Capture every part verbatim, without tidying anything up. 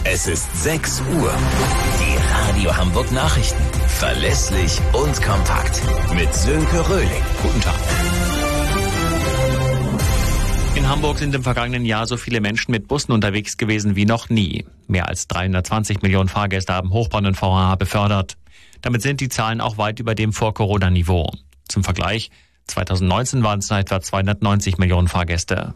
Es ist sechs Uhr. Die Radio Hamburg Nachrichten. Verlässlich und kompakt. Mit Sönke Röhling. Guten Tag. In Hamburg sind im vergangenen Jahr so viele Menschen mit Bussen unterwegs gewesen wie noch nie. Mehr als dreihundertzwanzig Millionen Fahrgäste haben Hochbahn und V H H befördert. Damit sind die Zahlen auch weit über dem Vor-Corona-Niveau. Zum Vergleich, zweitausendneunzehn waren es etwa zweihundertneunzig Millionen Fahrgäste.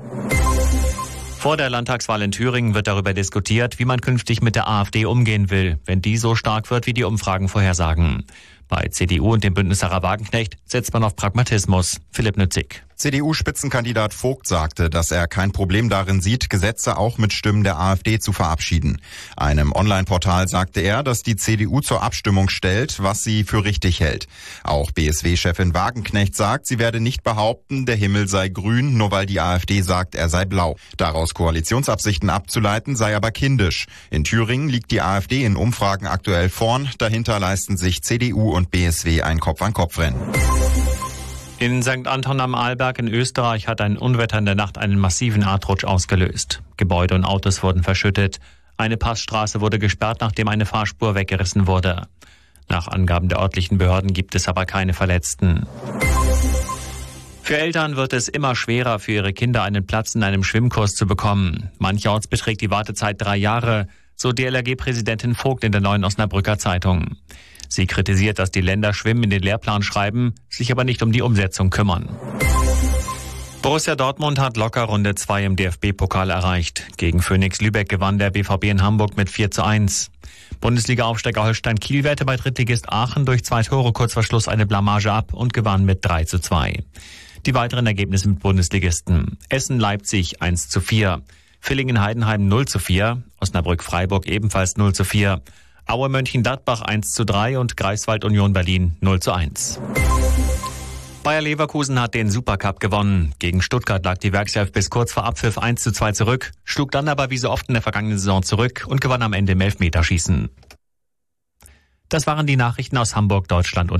Vor der Landtagswahl in Thüringen wird darüber diskutiert, wie man künftig mit der AfD umgehen will, wenn die so stark wird, wie die Umfragen vorhersagen. Bei C D U und dem Bündnis Sarah Wagenknecht setzt man auf Pragmatismus. Philipp Nützig. C D U-Spitzenkandidat Vogt sagte, dass er kein Problem darin sieht, Gesetze auch mit Stimmen der AfD zu verabschieden. Einem Online-Portal sagte er, dass die C D U zur Abstimmung stellt, was sie für richtig hält. Auch B S W-Chefin Wagenknecht sagt, sie werde nicht behaupten, der Himmel sei grün, nur weil die AfD sagt, er sei blau. Daraus Koalitionsabsichten abzuleiten, sei aber kindisch. In Thüringen liegt die AfD in Umfragen aktuell vorn. Dahinter leisten sich C D U und B S W ein Kopf-an-Kopf-Rennen. In Sankt Anton am Arlberg in Österreich hat ein Unwetter in der Nacht einen massiven Erdrutsch ausgelöst. Gebäude und Autos wurden verschüttet. Eine Passstraße wurde gesperrt, nachdem eine Fahrspur weggerissen wurde. Nach Angaben der örtlichen Behörden gibt es aber keine Verletzten. Für Eltern wird es immer schwerer, für ihre Kinder einen Platz in einem Schwimmkurs zu bekommen. Mancherorts beträgt die Wartezeit drei Jahre, so D L R G-Präsidentin Vogt in der Neuen Osnabrücker Zeitung. Sie kritisiert, dass die Länder Schwimmen in den Lehrplan schreiben, sich aber nicht um die Umsetzung kümmern. Borussia Dortmund hat locker Runde zwei im D F B-Pokal erreicht. Gegen Phoenix Lübeck gewann der B V B in Hamburg mit vier zu eins. Bundesliga-Aufsteiger Holstein Kiel wehrte bei Drittligist Aachen durch zwei Tore kurz vor Schluss eine Blamage ab und gewann mit drei zu zwei. Die weiteren Ergebnisse mit Bundesligisten: Essen-Leipzig eins zu vier, Villingen-Heidenheim null zu vier, Osnabrück-Freiburg ebenfalls null zu vier, Aue Mönchengladbach eins zu drei und Greifswald Union Berlin null zu eins. Bayer Leverkusen hat den Supercup gewonnen. Gegen Stuttgart lag die Werkself bis kurz vor Abpfiff eins zu zwei zurück, schlug dann aber wie so oft in der vergangenen Saison zurück und gewann am Ende im Elfmeterschießen. Das waren die Nachrichten aus Hamburg, Deutschland und